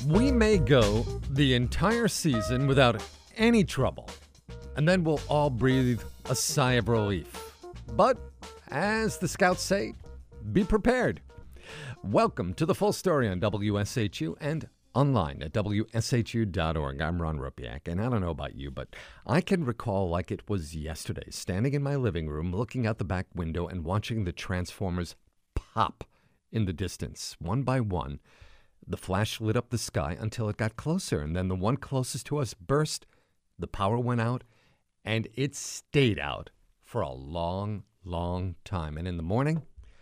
We may go the entire season without any trouble, and then we'll all breathe a sigh of relief. But, as the scouts say, be prepared. Welcome to The Full Story on WSHU and online at WSHU.org. I'm Ron Rupiak, and I don't know about you, but I can recall like it was yesterday, standing in my living room, looking out the back window and watching the Transformers pop in the distance, one by one. The flash lit up the sky until it got closer, and then the one closest to us burst, the power went out, and it stayed out for a long, long time. And in the morning,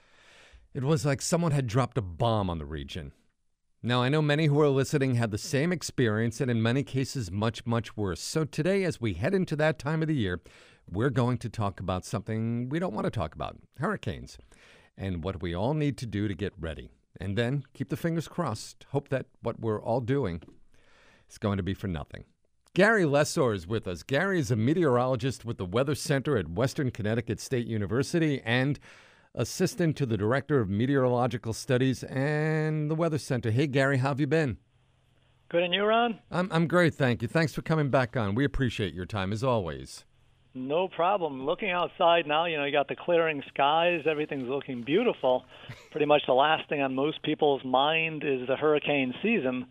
it was like someone had dropped a bomb on the region. Now, I know many who are listening had the same experience, and in many cases, much, much worse. So today, as we head into that time of the year, we're going to talk about something we don't want to talk about, hurricanes, and what we all need to do to get ready. And then keep the fingers crossed. Hope that what we're all doing is going to be for nothing. Gary Lesor is with us. Gary is a meteorologist with the Weather Center at Western Connecticut State University and assistant to the Director of Meteorological Studies and the Weather Center. Hey, Gary, how have you been? Good, and you, Ron? I'm great, thank you. Thanks for coming back on. We appreciate your time, as always. No problem. Looking outside now, you got the clearing skies. Everything's looking beautiful. Pretty much the last thing on most people's mind is the hurricane season.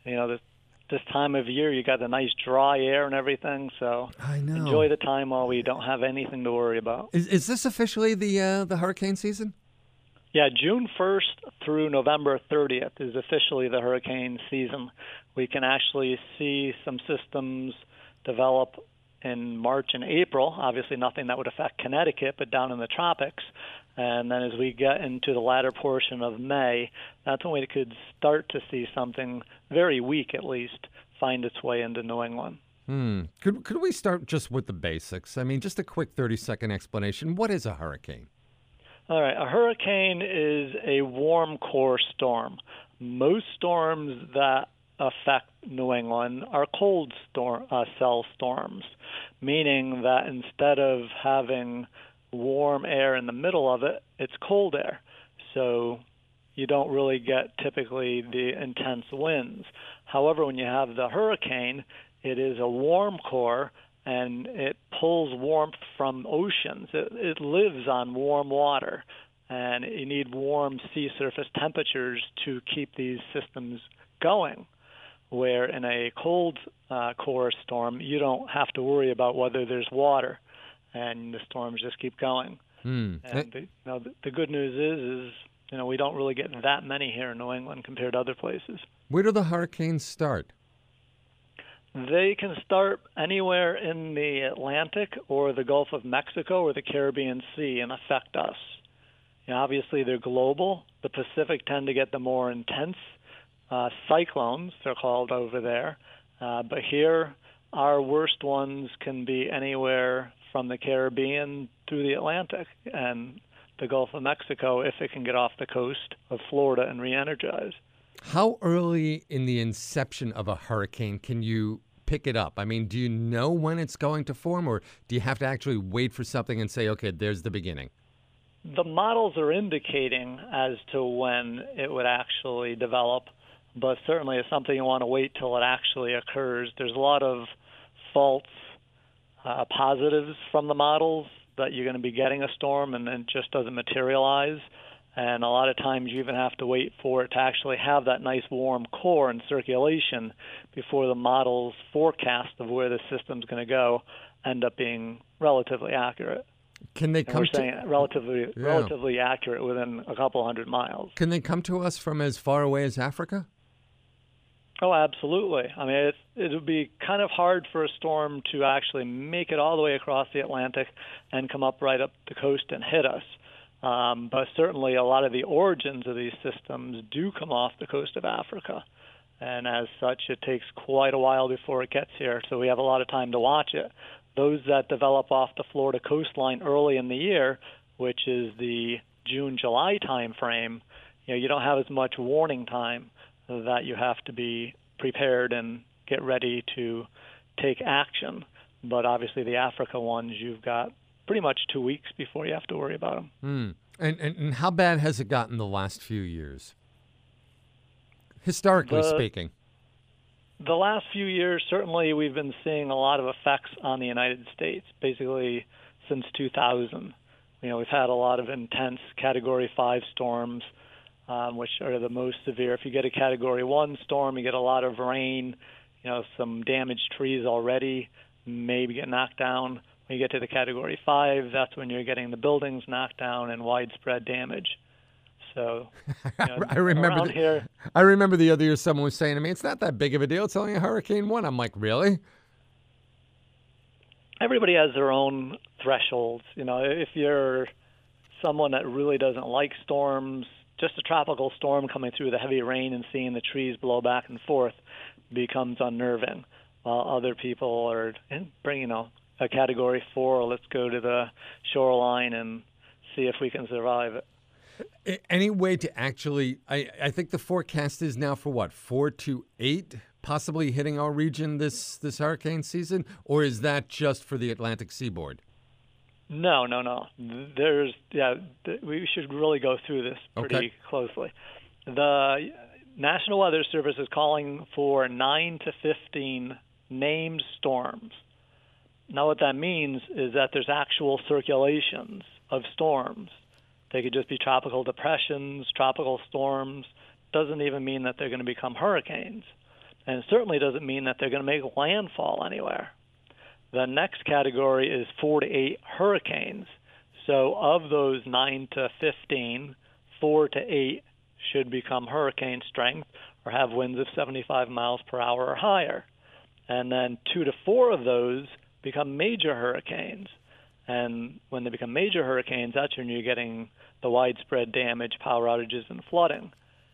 This time of year, you got the nice dry air and everything. So I know. Enjoy the time while we don't have anything to worry about. Is this officially the hurricane season? Yeah, June 1st through November 30th is officially the hurricane season. We can actually see some systems develop in March and April. Obviously nothing that would affect Connecticut, but down in the tropics. And then as we get into the latter portion of May, that's when we could start to see something very weak, at least, find its way into New England. Could we start just with the basics? I mean, just a quick 30-second explanation. What is a hurricane? All right. A hurricane is a warm core storm. Most storms that affect New England are cold cell storms, meaning that instead of having warm air in the middle of it, it's cold air. So you don't really get typically the intense winds. However, when you have the hurricane, it is a warm core and it pulls warmth from oceans. It lives on warm water, and you need warm sea surface temperatures to keep these systems going. Where in a cold core storm, you don't have to worry about whether there's water, and the storms just keep going. And the good news is we don't really get that many here in New England compared to other places. Where do the hurricanes start? They can start anywhere in the Atlantic or the Gulf of Mexico or the Caribbean Sea and affect us. Obviously, they're global. The Pacific tend to get the more intense cyclones, they're called over there. But here, our worst ones can be anywhere from the Caribbean through the Atlantic and the Gulf of Mexico if it can get off the coast of Florida and re-energize. How early in the inception of a hurricane can you pick it up? I mean, do you know when it's going to form, or do you have to actually wait for something and say, okay, there's the beginning? The models are indicating as to when it would actually develop, but certainly it's something you want to wait till it actually occurs. There's a lot of false positives from the models that you're going to be getting a storm and then it just doesn't materialize. And a lot of times you even have to wait for it to actually have that nice warm core in circulation before the model's forecast of where the system's going to go end up being relatively accurate. Can they come to relatively accurate within a couple hundred miles? Can they come to us from as far away as Africa? Oh, absolutely. I mean, it would be kind of hard for a storm to actually make it all the way across the Atlantic and come up right up the coast and hit us. But certainly a lot of the origins of these systems do come off the coast of Africa. And as such, it takes quite a while before it gets here, so we have a lot of time to watch it. Those that develop off the Florida coastline early in the year, which is the June-July time frame, you don't have as much warning time that you have to be prepared and get ready to take action. But obviously the Africa ones, you've got pretty much 2 weeks before you have to worry about them. And how bad has it gotten the last few years? Historically speaking. The last few years, certainly we've been seeing a lot of effects on the United States, basically since 2000. We've had a lot of intense Category 5 storms, which are the most severe. If you get a Category 1 storm, you get a lot of rain, some damaged trees already, maybe get knocked down. When you get to the Category 5, that's when you're getting the buildings knocked down and widespread damage. So, I remember here. I remember the other year someone was saying to me, "It's not that big of a deal. It's only a Hurricane 1." I'm like, "Really?" Everybody has their own thresholds. If you're someone that really doesn't like storms, just a tropical storm coming through the heavy rain and seeing the trees blow back and forth becomes unnerving. While other people are bringing, a Category 4. Let's go to the shoreline and see if we can survive it. Any way to actually, I think the forecast is now for what, 4 to 8 possibly hitting our region this hurricane season, or is that just for the Atlantic seaboard? No. We should really go through this pretty closely. The National Weather Service is calling for 9 to 15 named storms. Now what that means is that there's actual circulations of storms. They could just be tropical depressions, tropical storms. Doesn't even mean that they're going to become hurricanes. And it certainly doesn't mean that they're going to make landfall anywhere. The next category is 4 to 8 hurricanes. So of those 9 to 15, 4 to 8 should become hurricane strength or have winds of 75 miles per hour or higher. And then 2 to 4 of those become major hurricanes. And when they become major hurricanes, that's when you're getting the widespread damage, power outages, and flooding.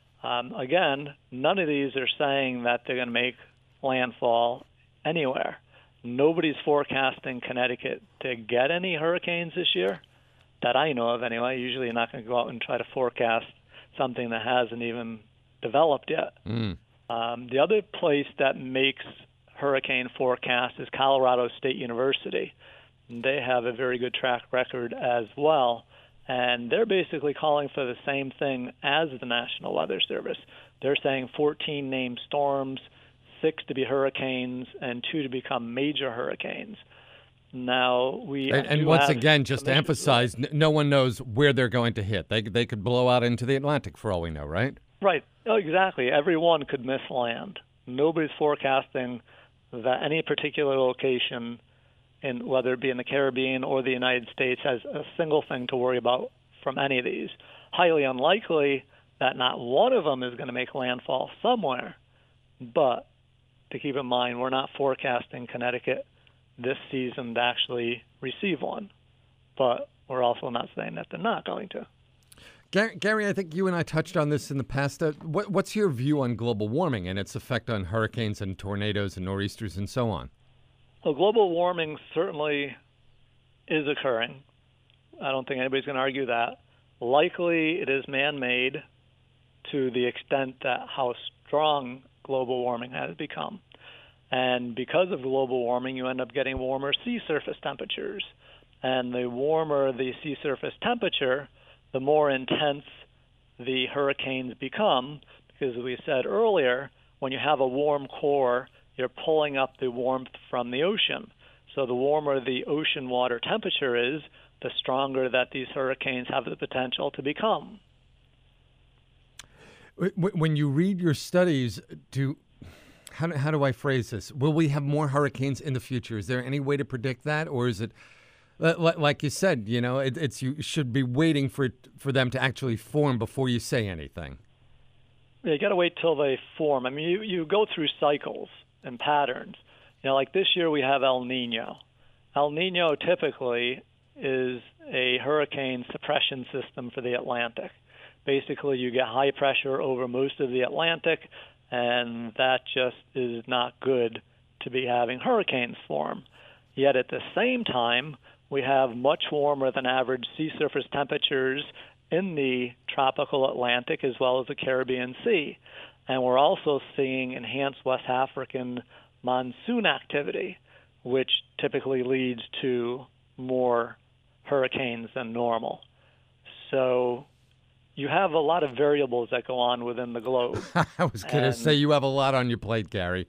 Again, none of these are saying that they're going to make landfall anywhere. Nobody's forecasting Connecticut to get any hurricanes this year, that I know of anyway. Usually you're not going to go out and try to forecast something that hasn't even developed yet. The other place that makes hurricane forecasts is Colorado State University. They have a very good track record as well, and they're basically calling for the same thing as the National Weather Service. They're saying 14 named storms, 6 to be hurricanes, and 2 to become major hurricanes. Now, and once again, just to emphasize, no one knows where they're going to hit. They could blow out into the Atlantic for all we know, right? Right. Oh, exactly. Everyone could miss land. Nobody's forecasting that any particular location, whether it be in the Caribbean or the United States, has a single thing to worry about from any of these. Highly unlikely that not one of them is going to make landfall somewhere. But to keep in mind, we're not forecasting Connecticut this season to actually receive one. But we're also not saying that they're not going to. Gary, I think you and I touched on this in the past. What's your view on global warming and its effect on hurricanes and tornadoes and nor'easters and so on? Well, global warming certainly is occurring. I don't think anybody's going to argue that. Likely it is man-made to the extent that how strong global warming has become. And because of global warming, you end up getting warmer sea surface temperatures. And the warmer the sea surface temperature, the more intense the hurricanes become, because as we said earlier, when you have a warm core, you're pulling up the warmth from the ocean. So the warmer the ocean water temperature is, the stronger that these hurricanes have the potential to become. When you read your studies, how do I phrase this? Will we have more hurricanes in the future? Is there any way to predict that, or is it, like you said, you should be waiting for them to actually form before you say anything? Yeah, you got to wait till they form. I mean, you go through cycles and patterns. Like this year we have El Nino. El Nino typically is a hurricane suppression system for the Atlantic. Basically, you get high pressure over most of the Atlantic, and that just is not good to be having hurricanes form. Yet at the same time, we have much warmer than average sea surface temperatures in the tropical Atlantic as well as the Caribbean Sea. And we're also seeing enhanced West African monsoon activity, which typically leads to more hurricanes than normal. So you have a lot of variables that go on within the globe. I was going to say you have a lot on your plate, Gary.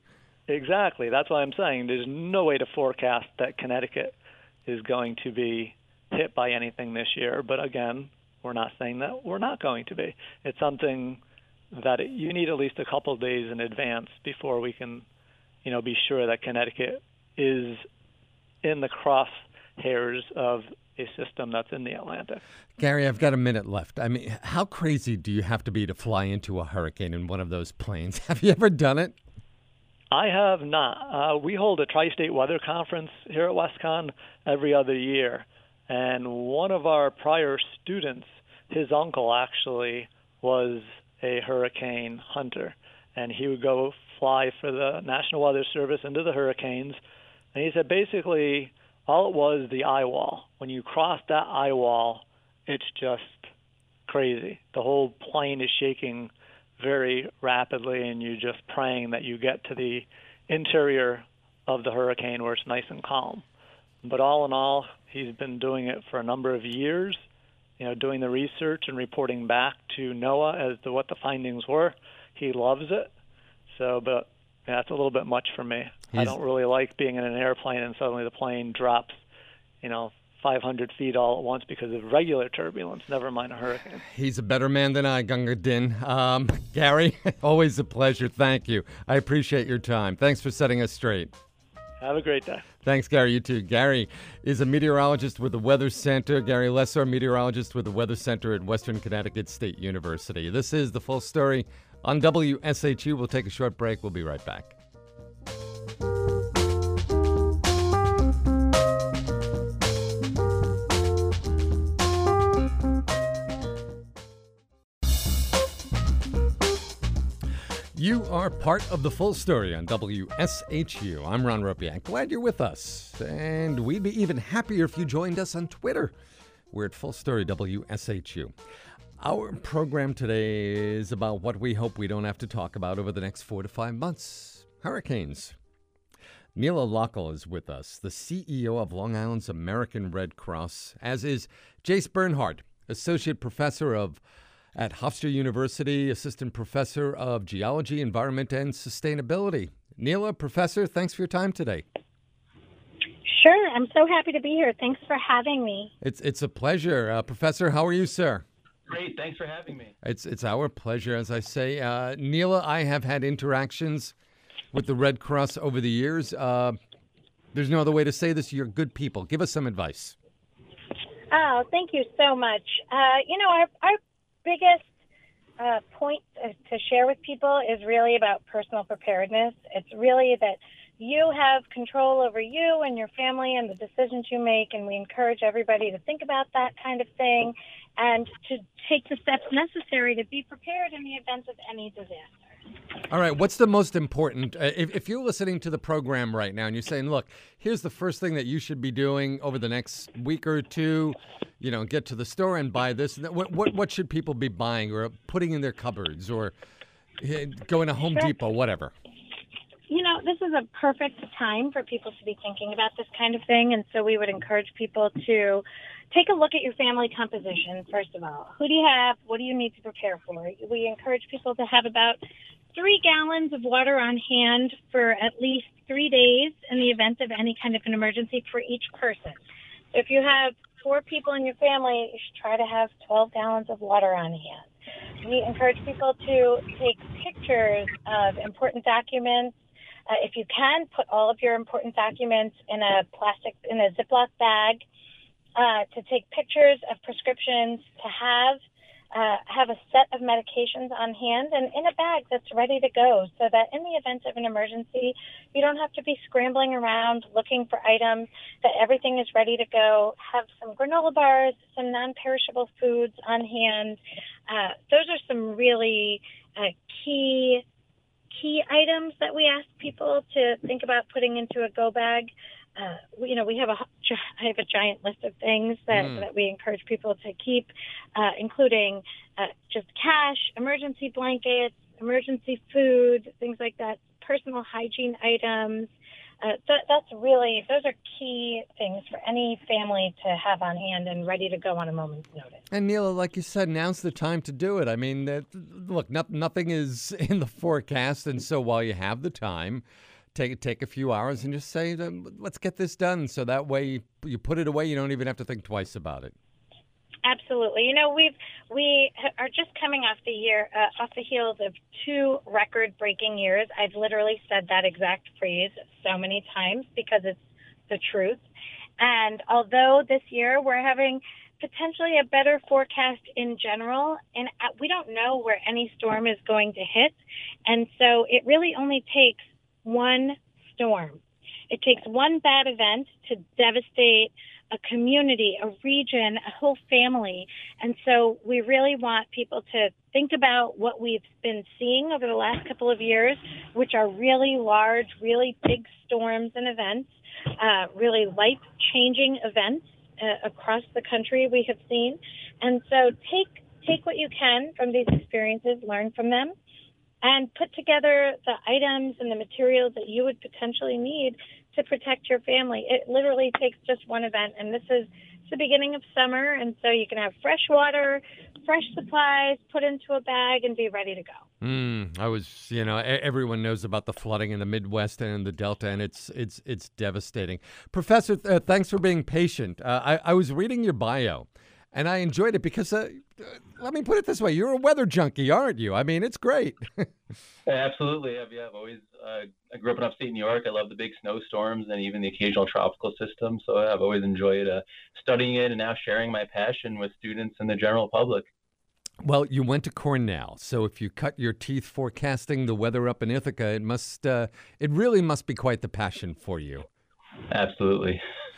Exactly. That's why I'm saying there's no way to forecast that Connecticut is going to be hit by anything this year. But again, we're not saying that we're not going to be. It's something that you need at least a couple of days in advance before we can, be sure that Connecticut is in the crosshairs of a system that's in the Atlantic. Gary, I've got a minute left. I mean, how crazy do you have to be to fly into a hurricane in one of those planes? Have you ever done it? I have not. We hold a tri-state weather conference here at WestConn every other year. And one of our prior students, his uncle actually was a hurricane hunter. And he would go fly for the National Weather Service into the hurricanes. And he said basically all it was the eye wall. When you cross that eye wall, it's just crazy. The whole plane is shaking very rapidly, and you're just praying that you get to the interior of the hurricane where it's nice and calm. But all in all, he's been doing it for a number of years, doing the research and reporting back to NOAA as to what the findings were. He loves it. But that's a little bit much for me. I don't really like being in an airplane and suddenly the plane drops, 500 feet all at once because of regular turbulence, never mind a hurricane. He's a better man than I, Gunga Din. Gary, always a pleasure. Thank you. I appreciate your time. Thanks for setting us straight. Have a great day. Thanks, Gary. You too. Gary is a meteorologist with the Weather Center. Gary Lesser, meteorologist with the Weather Center at Western Connecticut State University. This is The Full Story on WSHU. We'll take a short break. We'll be right back. You are part of The Full Story on WSHU. I'm Ron Ropiak. Glad you're with us. And we'd be even happier if you joined us on Twitter. We're at Full Story WSHU. Our program today is about what we hope we don't have to talk about over the next 4 to 5 months. Hurricanes. Neela Lockel is with us, the CEO of Long Island's American Red Cross, as is Jace Bernhardt, Associate Professor at Hofstra University, Assistant Professor of Geology, Environment, and Sustainability. Neela, Professor, thanks for your time today. Sure. I'm so happy to be here. Thanks for having me. It's a pleasure. Professor, how are you, sir? Great. Thanks for having me. It's our pleasure, as I say. Neela, I have had interactions with the Red Cross over the years. There's no other way to say this. You're good people. Give us some advice. Oh, thank you so much. Our biggest point to share with people is really about personal preparedness. It's really that you have control over you and your family and the decisions you make, and we encourage everybody to think about that kind of thing and to take the steps necessary to be prepared in the event of any disaster. All right, what's the most important? If you're listening to the program right now and you're saying, look, here's the first thing that you should be doing over the next week or two, get to the store and buy this. What should people be buying or putting in their cupboards or going to Home Depot, whatever? This is a perfect time for people to be thinking about this kind of thing. And so we would encourage people to take a look at your family composition, first of all. Who do you have? What do you need to prepare for? We encourage people to have about 3 gallons of water on hand for at least 3 days in the event of any kind of an emergency for each person. If you have 4 people in your family, you should try to have 12 gallons of water on hand. We encourage people to take pictures of important documents. If you can, put all of your important documents in a Ziploc bag, to take pictures of prescriptions, to have a set of medications on hand and in a bag that's ready to go so that in the event of an emergency, you don't have to be scrambling around looking for items, that everything is ready to go. Have some granola bars, some non-perishable foods on hand. Those are some really key items that we ask people to think about putting into a go bag. I have a giant list of things that we encourage people to keep, including just cash, emergency blankets, emergency food, things like that, personal hygiene items. Those are key things for any family to have on hand and ready to go on a moment's notice. And Neela, like you said, now's the time to do it. I mean, look, nothing is in the forecast, and so while you have the time, take a few hours and just say, let's get this done. So that way you put it away. You don't even have to think twice about it. Absolutely. We are just coming off the heels of 2 record-breaking years. I've literally said that exact phrase so many times because it's the truth. And although this year we're having potentially a better forecast in general, and we don't know where any storm is going to hit. And so it really only takes one storm. It takes one bad event to devastate a community, a region, a whole family. And so we really want people to think about what we've been seeing over the last couple of years, which are really large, really big storms and events, really life-changing events across the country we have seen. And so take what you can from these experiences, learn from them, and put together the items and the materials that you would potentially need to protect your family. It literally takes just one event, and this is the beginning of summer, and so you can have fresh water, fresh supplies, put into a bag, and be ready to go. Everyone knows about the flooding in the Midwest and in the Delta, and it's devastating. Professor, thanks for being patient. I was reading your bio, and I enjoyed it because, let me put it this way, you're a weather junkie, aren't you? I mean, it's great. Absolutely. I've always, I grew up in upstate New York. I love the big snowstorms and even the occasional tropical system. So I've always enjoyed studying it and now sharing my passion with students and the general public. Well, you went to Cornell, so if you cut your teeth forecasting the weather up in Ithaca, it really must be quite the passion for you. Absolutely.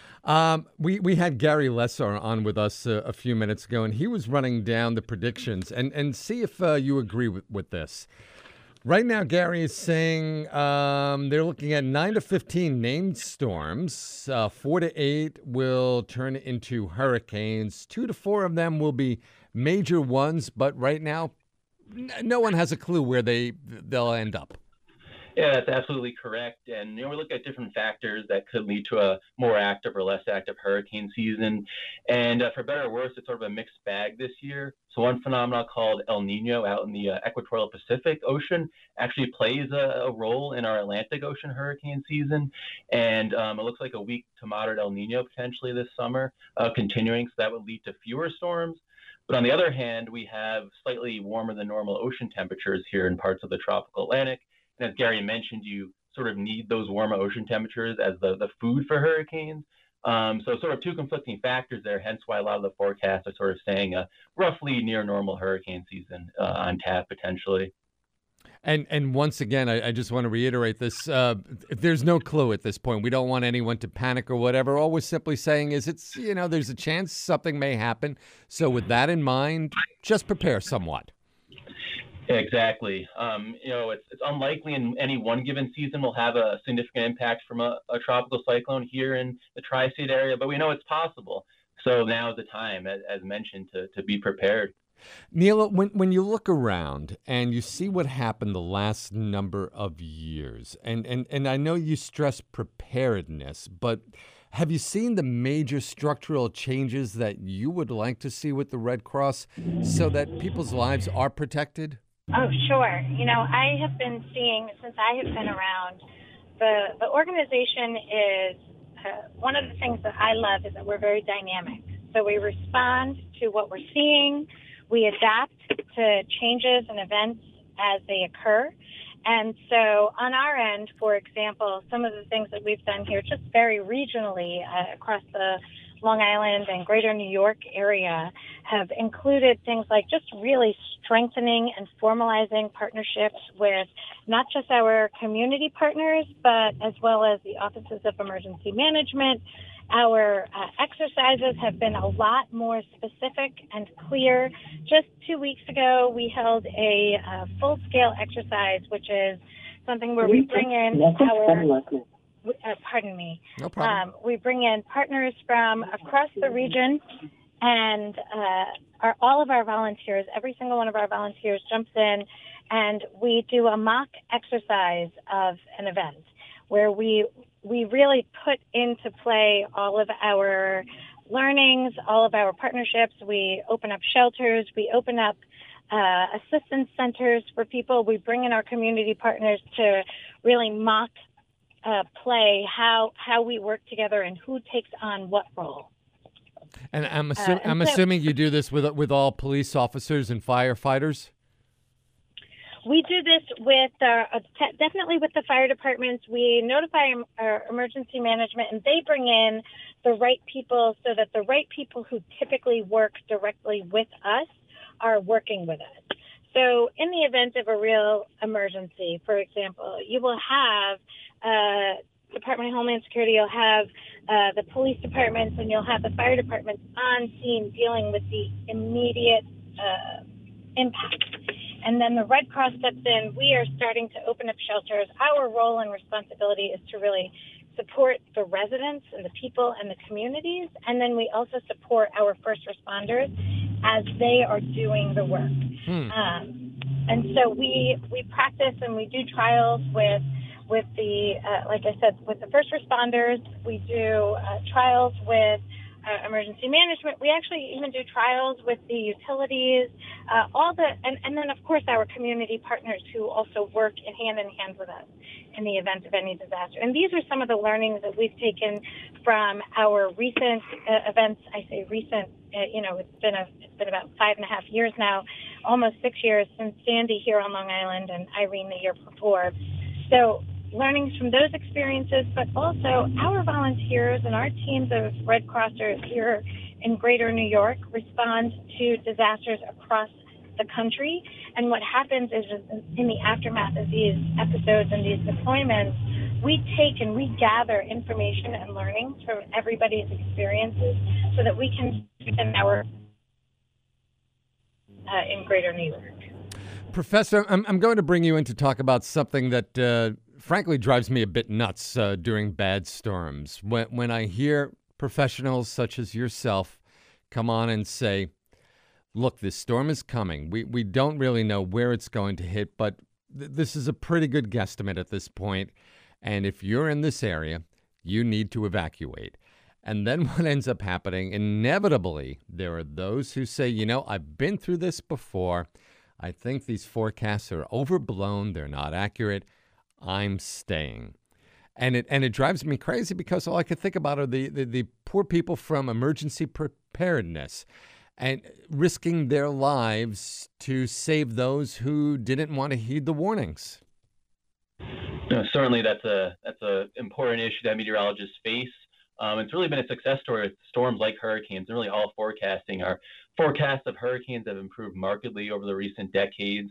We had Gary Lesar on with us a few minutes ago, and he was running down the predictions, and see if you agree with this. Right now, Gary is saying they're looking at 9 to 15 named storms. 4 to 8 will turn into hurricanes. 2 to 4 of them will be major ones, but right now, no one has a clue where they'll end up. Yeah, that's absolutely correct. And we look at different factors that could lead to a more active or less active hurricane season. And for better or worse, it's sort of a mixed bag this year. So one phenomenon called El Nino out in the equatorial Pacific Ocean actually plays a role in our Atlantic Ocean hurricane season. And it looks like a weak to moderate El Nino potentially this summer continuing. So that would lead to fewer storms. But on the other hand, we have slightly warmer than normal ocean temperatures here in parts of the tropical Atlantic. And as Gary mentioned, you sort of need those warmer ocean temperatures as the food for hurricanes. So sort of 2 conflicting factors there, hence why a lot of the forecasts are sort of saying a roughly near normal hurricane season on tap potentially. And once again, I just want to reiterate this. There's no clue at this point. We don't want anyone to panic or whatever. All we're simply saying is there's a chance something may happen. So with that in mind, just prepare somewhat. Exactly. It's unlikely in any one given season we'll have a significant impact from a tropical cyclone here in the tri-state area, but we know it's possible. So now is the time, as mentioned, to be prepared. Neil, when you look around and you see what happened the last number of years, and I know you stress preparedness, but have you seen the major structural changes that you would like to see with the Red Cross so that people's lives are protected? Oh, sure. I have been seeing, since I have been around, the organization is, one of the things that I love is that we're very dynamic. So we respond to what we're seeing. We adapt to changes and events as they occur. And so on our end, for example, some of the things that we've done here just very regionally across the Long Island and greater New York area have included things like just really strengthening and formalizing partnerships with not just our community partners, but as well as the offices of emergency management. Our exercises have been a lot more specific and clear. Just 2 weeks ago, we held a full-scale exercise, which is something where we bring in pardon me. No problem. We bring in partners from across the region, and all of our volunteers, every single one of our volunteers jumps in, and we do a mock exercise of an event where we really put into play all of our learnings, all of our partnerships. We open up shelters. We open up assistance centers for people. We bring in our community partners to really mock play how we work together and who takes on what role. And I'm assuming you do this with all police officers and firefighters? We do this with definitely with the fire departments. We notify our emergency management, and they bring in the right people so that the right people who typically work directly with us are working with us. So in the event of a real emergency, for example, you will have Department of Homeland Security, you'll have the police departments, and you'll have the fire departments on scene dealing with the immediate impact. And then the Red Cross steps in. We are starting to open up shelters. Our role and responsibility is to really support the residents and the people and the communities. And then we also support our first responders as they are doing the work. And so we practice and we do trials with the, like I said, with the first responders. We do trials with emergency management. We actually even do trials with the utilities, and then of course our community partners who also work in hand with us in the event of any disaster. And these are some of the learnings that we've taken from our recent events. I say recent, it's been about 5.5 years now, almost 6 years since Sandy here on Long Island and Irene the year before. So learnings from those experiences, but also our volunteers and our teams of Red Crossers here in Greater New York respond to disasters across the country. And what happens is in the aftermath of these episodes and these deployments, we take and we gather information and learnings from everybody's experiences so that we can strengthen our in Greater New York. Professor, I'm going to bring you in to talk about something that frankly drives me a bit nuts during bad storms. When I hear professionals such as yourself come on and say, look, this storm is coming. We don't really know where it's going to hit, but this is a pretty good guesstimate at this point. And if you're in this area, you need to evacuate. And then what ends up happening, inevitably, there are those who say, I've been through this before. I think these forecasts are overblown. They're not accurate. I'm staying. And it drives me crazy because all I could think about are the poor people from emergency preparedness and risking their lives to save those who didn't want to heed the warnings. No, certainly that's a important issue that meteorologists face. It's really been a success story with storms like hurricanes, and really all forecasting. Our forecasts of hurricanes have improved markedly over the recent decades.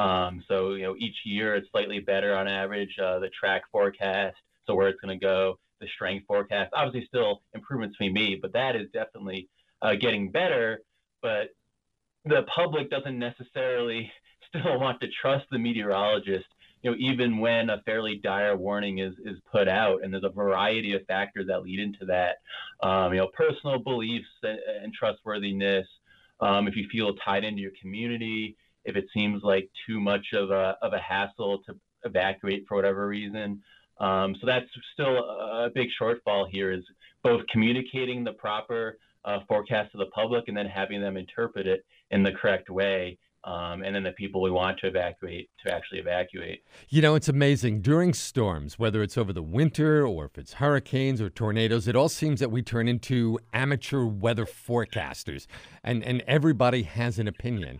So each year it's slightly better on average. The track forecast, so where it's going to go, the strength forecast, obviously still improvements to be made, but that is definitely getting better. But the public doesn't necessarily still want to trust the meteorologist, even when a fairly dire warning is put out. And there's a variety of factors that lead into that. Personal beliefs and trustworthiness. If you feel tied into your community, if it seems like too much of a hassle to evacuate for whatever reason. So that's still a big shortfall here, is both communicating the proper forecast to the public and then having them interpret it in the correct way. And then the people we want to evacuate to actually evacuate. It's amazing. During storms, whether it's over the winter or if it's hurricanes or tornadoes, it all seems that we turn into amateur weather forecasters, and everybody has an opinion.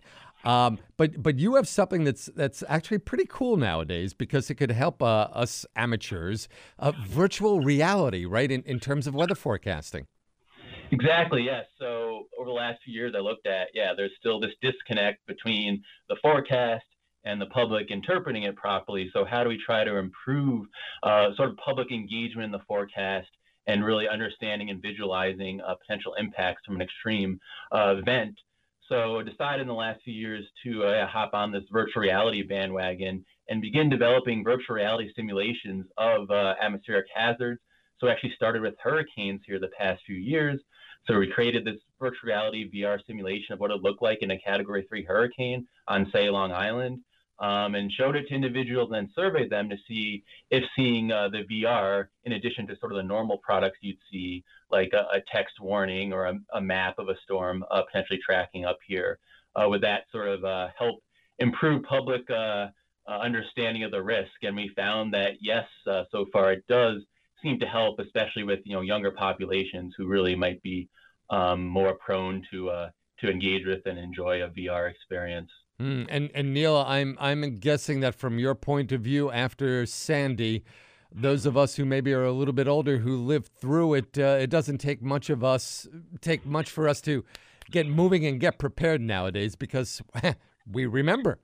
But you have something that's actually pretty cool nowadays because it could help us amateurs, virtual reality, right, in terms of weather forecasting. Exactly, yes. So over the last few years I looked at, there's still this disconnect between the forecast and the public interpreting it properly. So how do we try to improve sort of public engagement in the forecast and really understanding and visualizing potential impacts from an extreme event? So I decided in the last few years to hop on this virtual reality bandwagon and begin developing virtual reality simulations of atmospheric hazards. So I actually started with hurricanes here the past few years. So we created this virtual reality VR simulation of what it looked like in a Category 3 hurricane on, say, Long Island, and showed it to individuals and then surveyed them to see if seeing the VR, in addition to sort of the normal products you'd see, like a text warning or a map of a storm potentially tracking up here, would that sort of help improve public understanding of the risk. And we found that, yes, so far it does seem to help, especially with, younger populations who really might be more prone to engage with and enjoy a VR experience. And Neil, I'm guessing that from your point of view, after Sandy, those of us who maybe are a little bit older who lived through it, it doesn't take much for us to get moving and get prepared nowadays because we remember.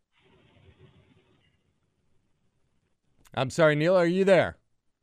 I'm sorry, Neil, are you there?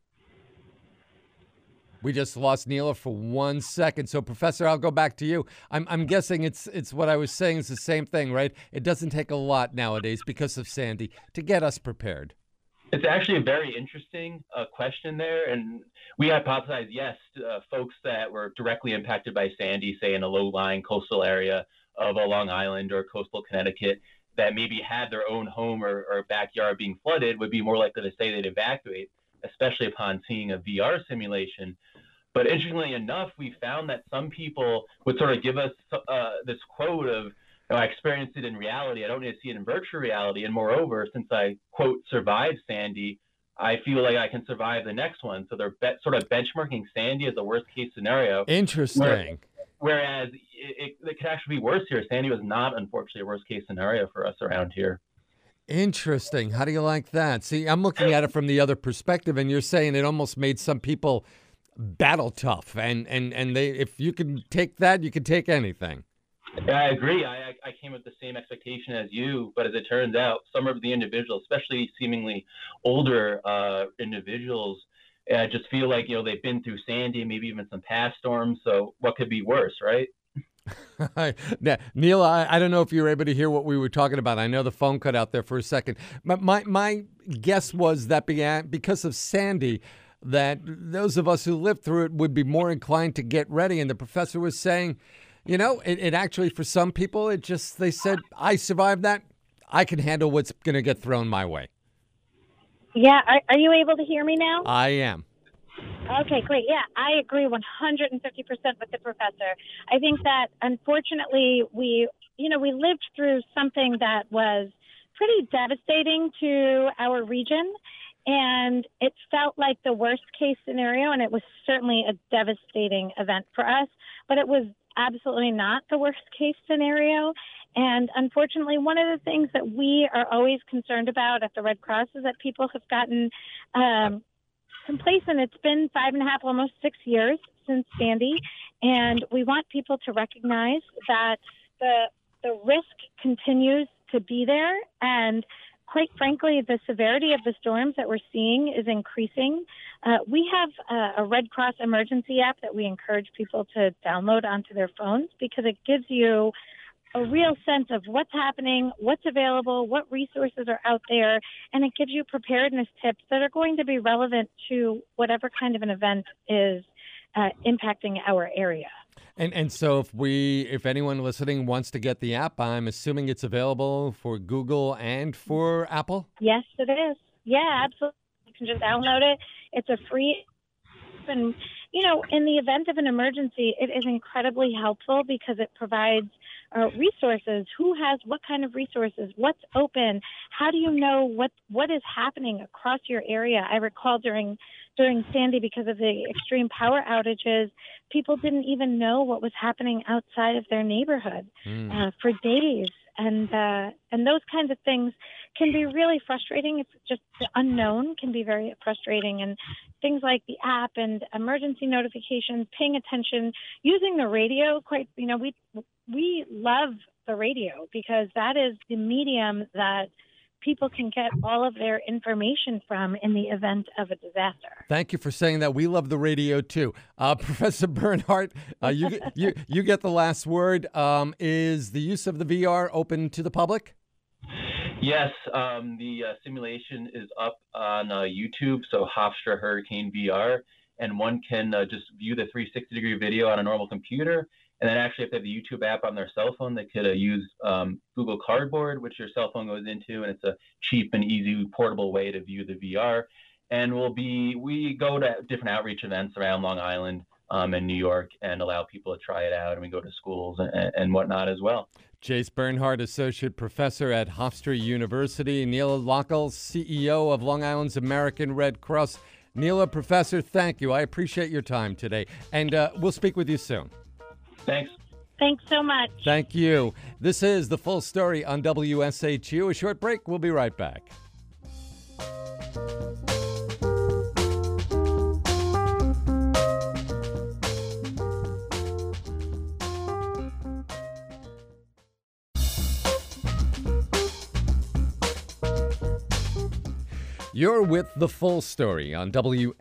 We just lost Neela for 1 second. So, Professor, I'll go back to you. I'm guessing it's what I was saying is the same thing, right? It doesn't take a lot nowadays because of Sandy to get us prepared. It's actually a very interesting question there. And we hypothesize, yes, folks that were directly impacted by Sandy, say in a low-lying coastal area of Long Island or coastal Connecticut, that maybe had their own home or backyard being flooded would be more likely to say they'd evacuate, especially upon seeing a VR simulation. But interestingly enough, we found that some people would sort of give us this quote of, I experienced it in reality. I don't need to see it in virtual reality. And moreover, since I, quote, survived Sandy, I feel like I can survive the next one. So they're sort of benchmarking Sandy as the worst case scenario. Interesting. Whereas it could actually be worse here. Sandy was not, unfortunately, a worst case scenario for us around here. Interesting. How do you like that? See, I'm looking at it from the other perspective, and you're saying it almost made some people battle tough, and they, if you can take that, you can take anything. Yeah, I agree. I came with the same expectation as you, but as it turns out, some of the individuals, especially seemingly older individuals, just feel like, they've been through Sandy, maybe even some past storms. So what could be worse, right? Now, Neil, I don't know if you were able to hear what we were talking about. I know the phone cut out there for a second. But my guess was that because of Sandy, that those of us who lived through it would be more inclined to get ready. And the professor was saying, it actually, for some people, they said, I survived that. I can handle what's going to get thrown my way. Yeah. Are you able to hear me now? I am. Okay, great. Yeah, I agree 150% with the professor. I think that unfortunately we lived through something that was pretty devastating to our region, and it felt like the worst case scenario, and it was certainly a devastating event for us, but it was absolutely not the worst case scenario. And unfortunately, one of the things that we are always concerned about at the Red Cross is that people have gotten complacent. It's been 5.5, almost 6 years since Sandy, and we want people to recognize that the risk continues to be there, and quite frankly, the severity of the storms that we're seeing is increasing. We have a Red Cross emergency app that we encourage people to download onto their phones because it gives you a real sense of what's happening, what's available, what resources are out there, and it gives you preparedness tips that are going to be relevant to whatever kind of an event is impacting our area. And so if anyone listening wants to get the app, I'm assuming it's available for Google and for Apple? Yes, it is. Yeah, absolutely. You can just download it. It's a free app, and in the event of an emergency, it is incredibly helpful because it provides resources. Who has what kind of resources? What's open? How do you know what is happening across your area? I recall during Sandy, because of the extreme power outages, people didn't even know what was happening outside of their neighborhood for days. And those kinds of things can be really frustrating. It's just the unknown can be very frustrating. And things like the app and emergency notifications, paying attention, using the radio. We love the radio because that is the medium that people can get all of their information from in the event of a disaster. Thank you for saying that. We love the radio too. Professor Bernhardt, you get the last word. Is the use of the VR open to the public? Yes, the simulation is up on YouTube, so Hofstra Hurricane VR, and one can just view the 360-degree video on a normal computer. And then actually, if they have the YouTube app on their cell phone, they could use Google Cardboard, which your cell phone goes into, and it's a cheap and easy portable way to view the VR. And we go to different outreach events around Long Island in New York and allow people to try it out, and we go to schools and whatnot as well. Jace Bernhardt, Associate Professor at Hofstra University. Neela Lockel, CEO of Long Island's American Red Cross. Neela, Professor, thank you. I appreciate your time today, and we'll speak with you soon. Thanks. Thanks so much. Thank you. This is The Full Story on WSHU. A short break. We'll be right back. You're with The Full Story on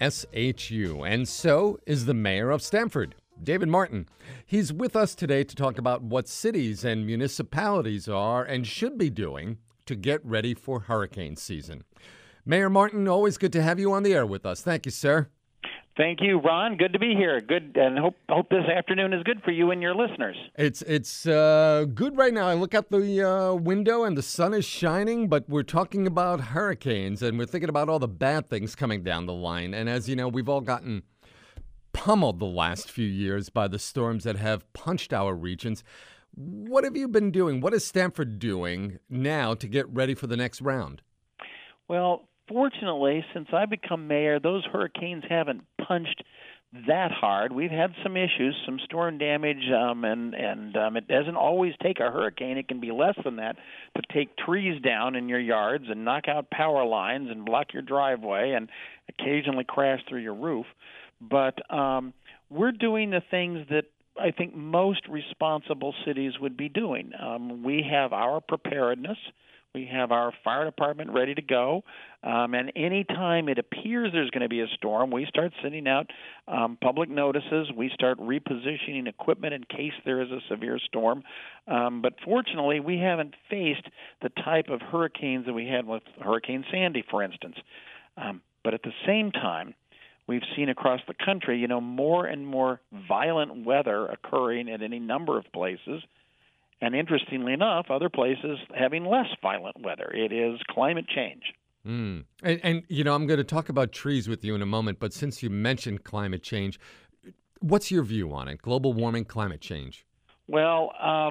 WSHU, and so is the mayor of Stamford, David Martin. He's with us today to talk about what cities and municipalities are and should be doing to get ready for hurricane season. Mayor Martin, always good to have you on the air with us. Thank you, sir. Thank you, Ron. Good to be here. Good, and hope this afternoon is good for you and your listeners. It's good right now. I look out the window and the sun is shining, but we're talking about hurricanes and we're thinking about all the bad things coming down the line. And as you know, we've all gotten pummeled the last few years by the storms that have punched our regions. What have you been doing? What is Stamford doing now to get ready for the next round? Well, fortunately, since I've become mayor, those hurricanes haven't punched that hard. We've had some issues, some storm damage, and it doesn't always take a hurricane. It can be less than that to take trees down in your yards and knock out power lines and block your driveway and occasionally crash through your roof. But we're doing the things that I think most responsible cities would be doing. We have our preparedness. We have our fire department ready to go, and any time it appears there's going to be a storm, we start sending out public notices. We start repositioning equipment in case there is a severe storm. But fortunately, we haven't faced the type of hurricanes that we had with Hurricane Sandy, for instance. But at the same time, we've seen across the country, more and more violent weather occurring at any number of places. And interestingly enough, other places having less violent weather. It is climate change. And I'm going to talk about trees with you in a moment, but since you mentioned climate change, what's your view on it? Global warming, climate change? Well,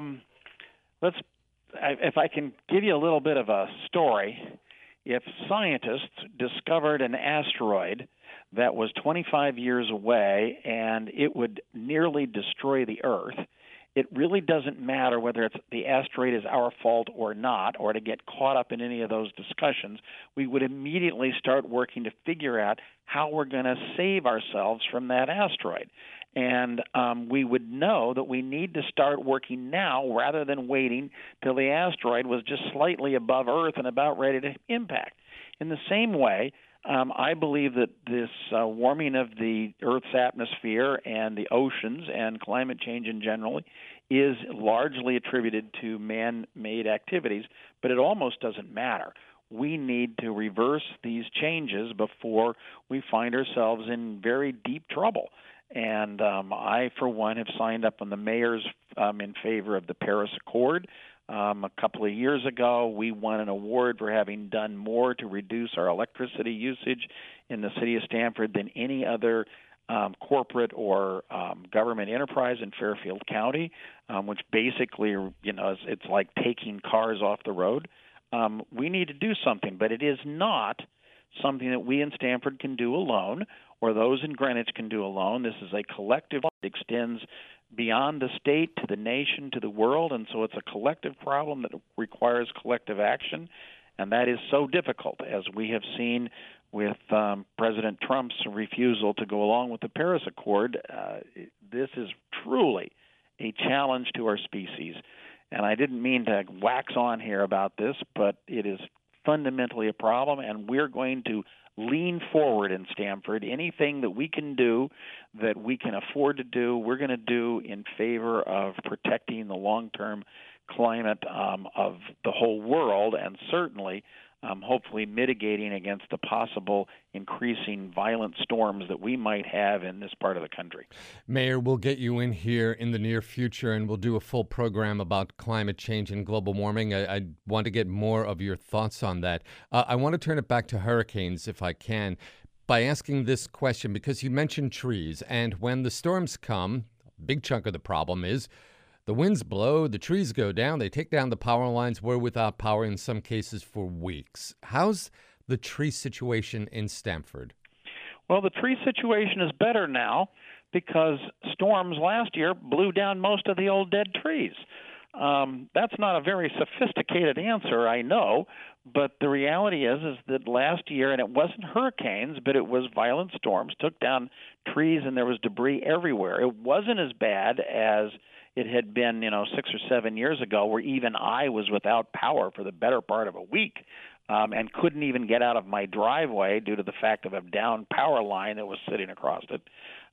if I can give you a little bit of a story. If scientists discovered an asteroid that was 25 years away and it would nearly destroy the Earth, it really doesn't matter whether the asteroid is our fault or not, or to get caught up in any of those discussions. We would immediately start working to figure out how we're going to save ourselves from that asteroid. And we would know that we need to start working now rather than waiting till the asteroid was just slightly above Earth and about ready to impact. In the same way, I believe that this warming of the Earth's atmosphere and the oceans and climate change in general is largely attributed to man-made activities, but it almost doesn't matter. We need to reverse these changes before we find ourselves in very deep trouble. And I, for one, have signed up on the mayor's in favor of the Paris Accord. A couple of years ago, we won an award for having done more to reduce our electricity usage in the city of Stamford than any other corporate or government enterprise in Fairfield County, which basically, it's like taking cars off the road. We need to do something, but it is not something that we in Stamford can do alone or those in Greenwich can do alone. This is a collective that extends beyond the state to the nation to the world, and so it's a collective problem that requires collective action, and that is so difficult, as we have seen with President Trump's refusal to go along with the Paris Accord. This is truly a challenge to our species, and I didn't mean to wax on here about this, but it is fundamentally a problem, and we're going to lean forward in Stamford. Anything that we can do, that we can afford to do, we're going to do in favor of protecting the long-term climate of the whole world, and certainly hopefully mitigating against the possible increasing violent storms that we might have in this part of the country. Mayor, we'll get you in here in the near future, and we'll do a full program about climate change and global warming. I want to get more of your thoughts on that. I want to turn it back to hurricanes, if I can. by asking this question because you mentioned trees, and when the storms come, a big chunk of the problem is the winds blow, the trees go down, they take down the power lines. We're without power in some cases for weeks. How's the tree situation in Stamford? Well, the tree situation is better now because storms last year blew down most of the old dead trees. That's not a very sophisticated answer, I know, but the reality is that last year, and it wasn't hurricanes, but it was violent storms, took down trees and there was debris everywhere. It wasn't as bad as it had been, 6 or 7 years ago, where even I was without power for the better part of a week. And couldn't even get out of my driveway due to the fact of a down power line that was sitting across it.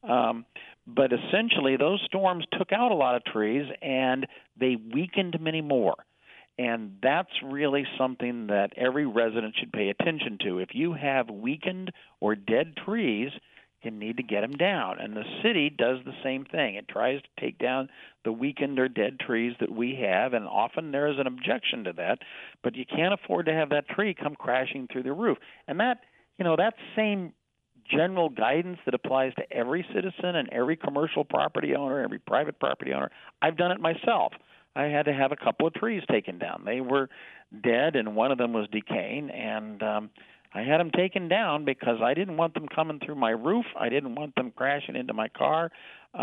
But essentially, those storms took out a lot of trees, and they weakened many more. And that's really something that every resident should pay attention to. If you have weakened or dead trees, you need to get them down. And the city does the same thing. It tries to take down the weakened or dead trees that we have, and often there is an objection to that, but you can't afford to have that tree come crashing through the roof. And that same general guidance that applies to every citizen and every commercial property owner, every private property owner, I've done it myself. I had to have a couple of trees taken down. They were dead, and one of them was decaying, and I had them taken down because I didn't want them coming through my roof. I didn't want them crashing into my car,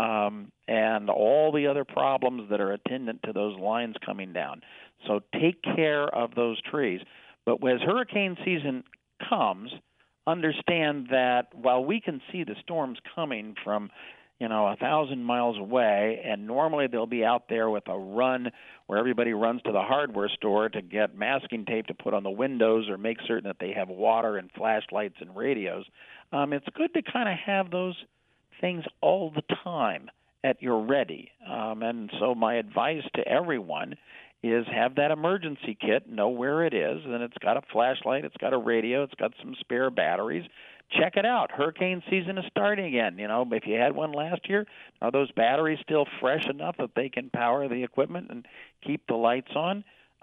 and all the other problems that are attendant to those lines coming down. So take care of those trees. But as hurricane season comes, understand that while we can see the storms coming from 1,000 miles away, and normally they'll be out there with a run where everybody runs to the hardware store to get masking tape to put on the windows or make certain that they have water and flashlights and radios. It's good to kind of have those things all the time at your ready. And so my advice to everyone is have that emergency kit, know where it is, and it's got a flashlight, it's got a radio, it's got some spare batteries. Check it out. Hurricane season is starting again. If you had one last year, are those batteries still fresh enough that they can power the equipment and keep the lights on?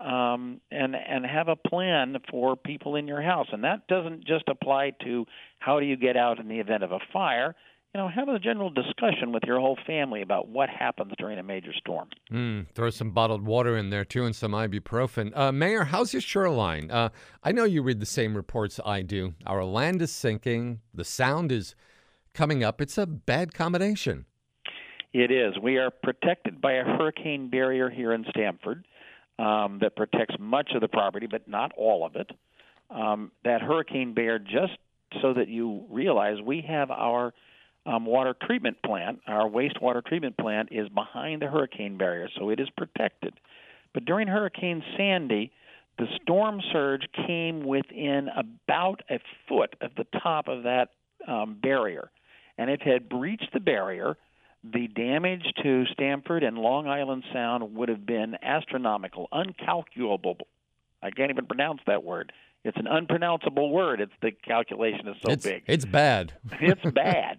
And have a plan for people in your house. And that doesn't just apply to how do you get out in the event of a fire. Have a general discussion with your whole family about what happens during a major storm. Throw some bottled water in there, too, and some ibuprofen. Mayor, how's your shoreline? I know you read the same reports I do. Our land is sinking. The sound is coming up. It's a bad combination. It is. We are protected by a hurricane barrier here in Stamford that protects much of the property, but not all of it. That hurricane barrier, just so that you realize, we have our water treatment plant, our wastewater treatment plant, is behind the hurricane barrier, so it is protected. But during Hurricane Sandy, the storm surge came within about a foot of the top of that barrier. And if it had breached the barrier, the damage to Stamford and Long Island Sound would have been astronomical, uncalculable. I can't even pronounce that word. It's an unpronounceable word. The calculation is so big. It's bad. It's bad.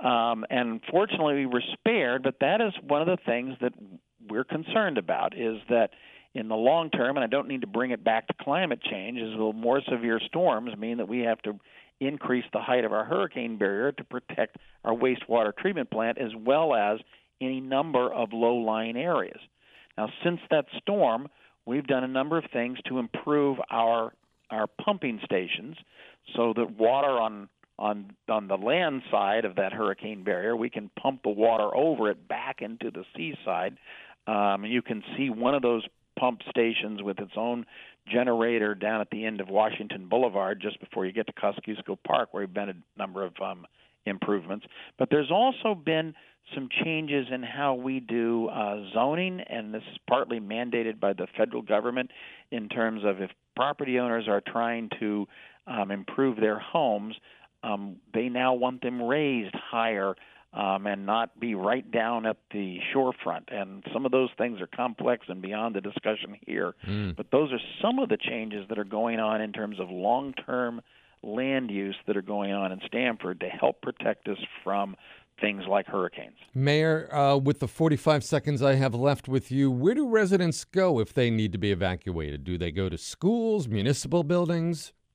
And fortunately, we were spared, but that is one of the things that we're concerned about, is that in the long term, and I don't need to bring it back to climate change, is the more severe storms mean that we have to increase the height of our hurricane barrier to protect our wastewater treatment plant as well as any number of low-lying areas. Now, since that storm, we've done a number of things to improve our pumping stations so that water on the land side of that hurricane barrier, we can pump the water over it back into the seaside. You can see one of those pump stations with its own generator down at the end of Washington Boulevard just before you get to Kosciuszko Park, where we've been a number of improvements. But there's also been some changes in how we do zoning, and this is partly mandated by the federal government in terms of if property owners are trying to improve their homes, they now want them raised higher and not be right down at the shorefront. And some of those things are complex and beyond the discussion here. But those are some of the changes that are going on in terms of long-term land use that are going on in Stamford to help protect us from things like hurricanes. Mayor, with the 45 seconds I have left with you, where do residents go if they need to be evacuated? Do they go to schools, municipal buildings?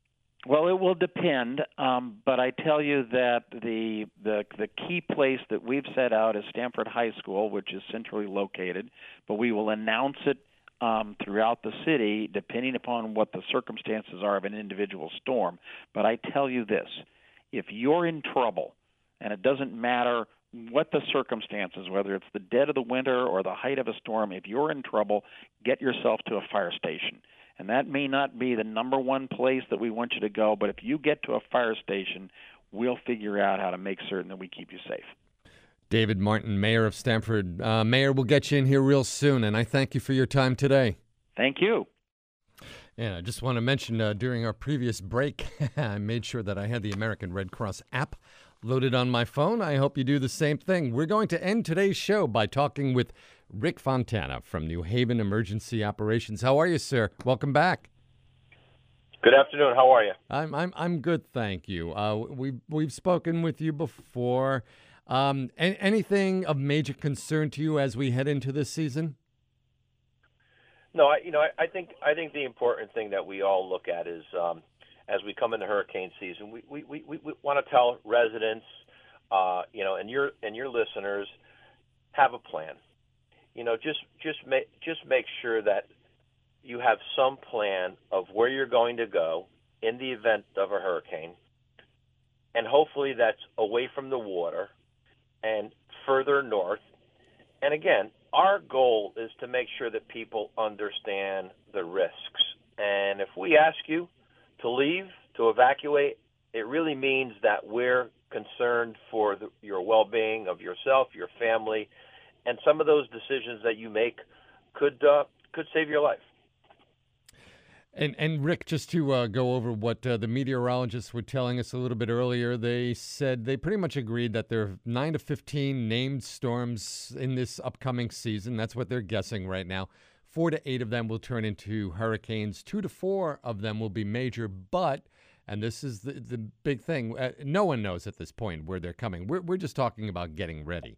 Well, it will depend, but I tell you that the key place that we've set out is Stamford High School, which is centrally located, but we will announce it throughout the city depending upon what the circumstances are of an individual storm. But I tell you this, if you're in trouble, and it doesn't matter what the circumstances, whether it's the dead of the winter or the height of a storm, if you're in trouble, get yourself to a fire station. And that may not be the number one place that we want you to go, but if you get to a fire station, we'll figure out how to make certain that we keep you safe. David Martin, Mayor of Stamford. Mayor, we'll get you in here real soon, and I thank you for your time today. Thank you. Yeah, I just want to mention during our previous break, I made sure that I had the American Red Cross app loaded on my phone. I hope you do the same thing. We're going to end today's show by talking with Rick Fontana from New Haven Emergency Operations. How are you, sir? Welcome back. Good afternoon. How are you? I'm good, thank you. We've spoken with you before. Anything of major concern to you as we head into this season? No, I think the important thing that we all look at is as we come into hurricane season, we want to tell residents, and your listeners, have a plan. Just make sure that you have some plan of where you're going to go in the event of a hurricane, and hopefully that's away from the water and further north. And again, our goal is to make sure that people understand the risks. And if we ask you to leave, to evacuate, it really means that we're concerned for your well-being of yourself, your family, and some of those decisions that you make could save your life. And Rick, just to go over what the meteorologists were telling us a little bit earlier, they said they pretty much agreed that there are 9 to 15 named storms in this upcoming season. That's what they're guessing right now. 4 to 8 of them will turn into hurricanes. 2 to 4 of them will be major, but, and this is the big thing, no one knows at this point where they're coming. We're just talking about getting ready.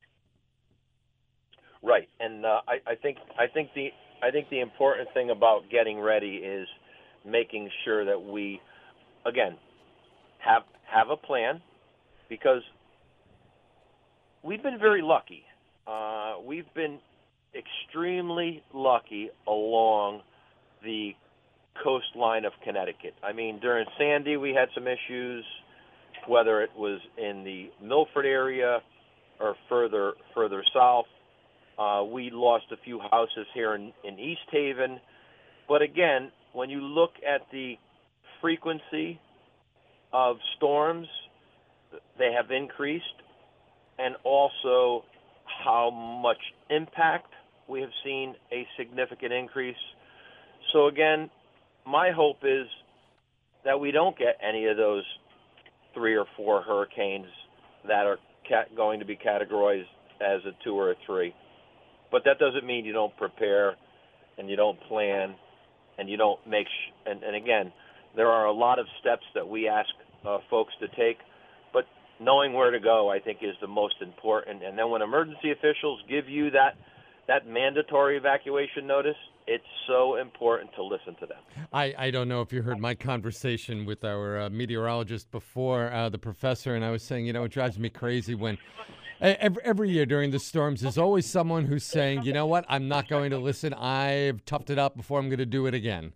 Right, and I think the important thing about getting ready is making sure that we, again, have a plan, because we've been very lucky. We've been extremely lucky along the coastline of Connecticut. I mean, during Sandy, we had some issues, whether it was in the Milford area or further south. We lost a few houses here in East Haven. But again, when you look at the frequency of storms, they have increased, and also how much impact we have seen a significant increase. So again, my hope is that we don't get any of those 3 or 4 hurricanes that are going to be categorized as a 2 or a 3. But that doesn't mean you don't prepare and you don't plan and you don't make and again, there are a lot of steps that we ask folks to take, but knowing where to go, I think, is the most important. And then when emergency officials give you that mandatory evacuation notice, it's so important to listen to them. I don't know if you heard my conversation with our meteorologist before, the professor, and I was saying, it drives me crazy when every year during the storms, there's always someone who's saying, you know what, I'm not going to listen. I've toughed it up before. I'm going to do it again.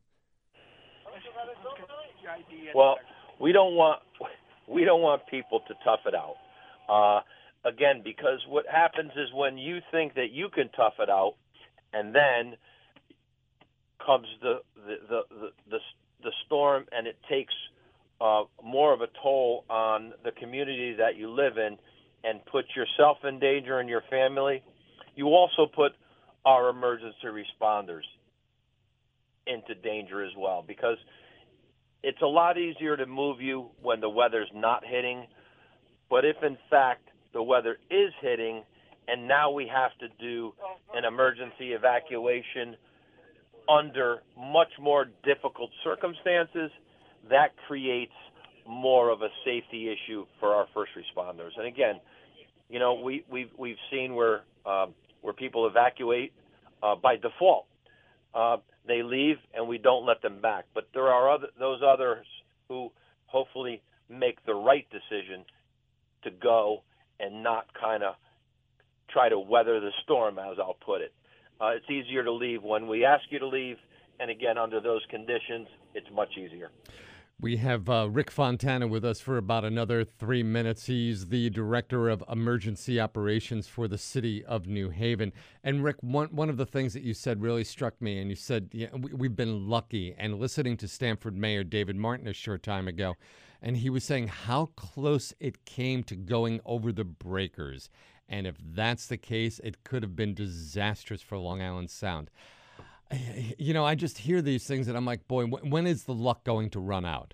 Well, we don't want people to tough it out. Again, because what happens is when you think that you can tough it out, and then comes the storm, and it takes more of a toll on the community that you live in, and put yourself in danger and your family, you also put our emergency responders into danger as well, because it's a lot easier to move you when the weather's not hitting. But if, in fact, the weather is hitting and now we have to do an emergency evacuation under much more difficult circumstances, that creates more of a safety issue for our first responders. And again, we've seen where people evacuate by default. They leave and we don't let them back. But there are those others who hopefully make the right decision to go and not kind of try to weather the storm, as I'll put it. It's easier to leave when we ask you to leave, and again, under those conditions, it's much easier. We have Rick Fontana with us for about another 3 minutes. He's the Director of Emergency Operations for the City of New Haven. And Rick, one of the things that you said really struck me, and you said we've been lucky. And listening to Stamford Mayor David Martin a short time ago, and he was saying how close it came to going over the breakers. And if that's the case, it could have been disastrous for Long Island Sound. You know, I just hear these things and I'm like, boy, when is the luck going to run out?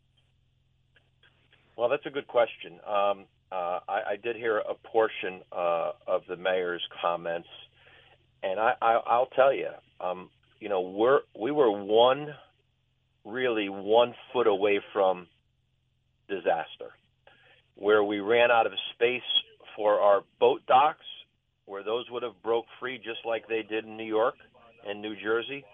Well, that's a good question. I did hear a portion of the mayor's comments, and I'll tell you, you know, we were one foot away from disaster, where we ran out of space for our boat docks, where those would have broke free just like they did in New York and New Jersey.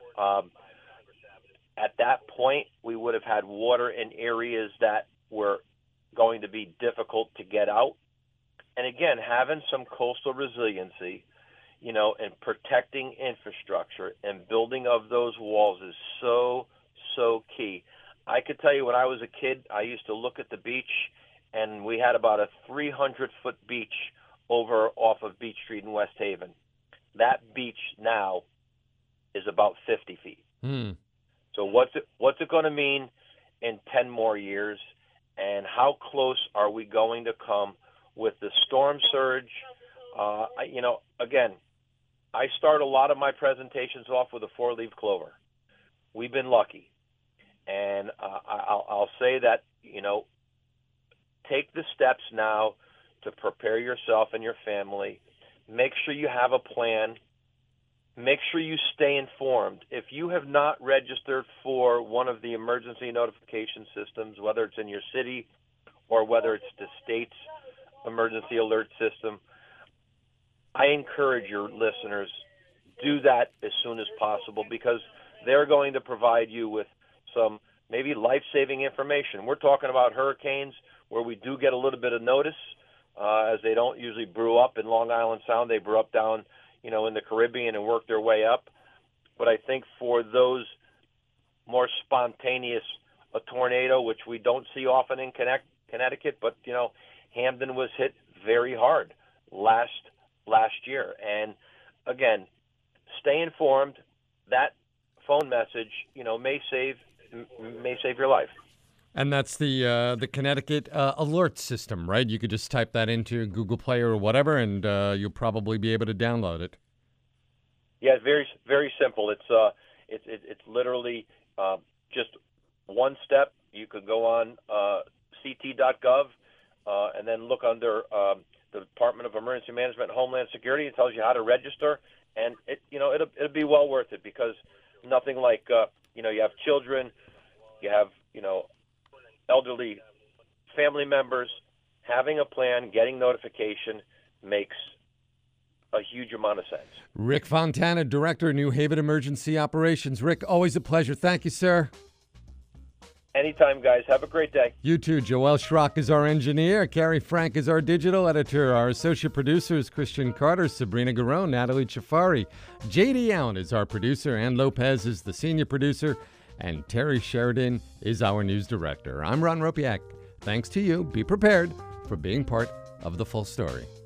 At that point, we would have had water in areas that were going to be difficult to get out. And again, having some coastal resiliency, you know, and protecting infrastructure and building of those walls is so key. I could tell you when I was a kid, I used to look at the beach, and we had about a 300-foot beach over off of Beach Street in West Haven. That beach now is about 50 feet. So what's it going to mean in 10 more years, and how close are we going to come with the storm surge? You know, again, I start a lot of my presentations off with a 4-leaf clover. We've been lucky. And I'll say that, you know, take the steps now to prepare yourself and your family. Make sure you have a plan. Make sure you stay informed. If you have not registered for one of the emergency notification systems, whether it's in your city or whether it's the state's emergency alert system, I encourage your listeners, do that as soon as possible, because they're going to provide you with some maybe life-saving information. We're talking about hurricanes where we do get a little bit of notice, as they don't usually brew up in Long Island Sound. They brew up down, you know, in the Caribbean and work their way up. But I think for those more spontaneous, a tornado, which we don't see often in Connecticut, but, you know, Hamden was hit very hard last year. And again, stay informed. That phone message, you know, may save your life. And that's the Connecticut alert system, right? You could just type that into Google Play or whatever, and you'll probably be able to download it. Yeah, very very simple. It's literally just one step. You could go on ct.gov and then look under the Department of Emergency Management and Homeland Security. It tells you how to register, and it'll be well worth it, because nothing like you have children, you have elderly family members. Having a plan, getting notification makes a huge amount of sense. Rick Fontana, Director, New Haven Emergency Operations. Rick, always a pleasure. Thank you, sir. Anytime, guys. Have a great day. You too. Joel Schrock is our engineer. Carrie Frank is our digital editor. Our associate producers, Christian Carter, Sabrina Garone, Natalie Chafari. J.D. Allen is our producer. Ann Lopez is the senior producer. And Terry Sheridan is our news director. I'm Ron Ropiak. Thanks to you. Be prepared for being part of the full story.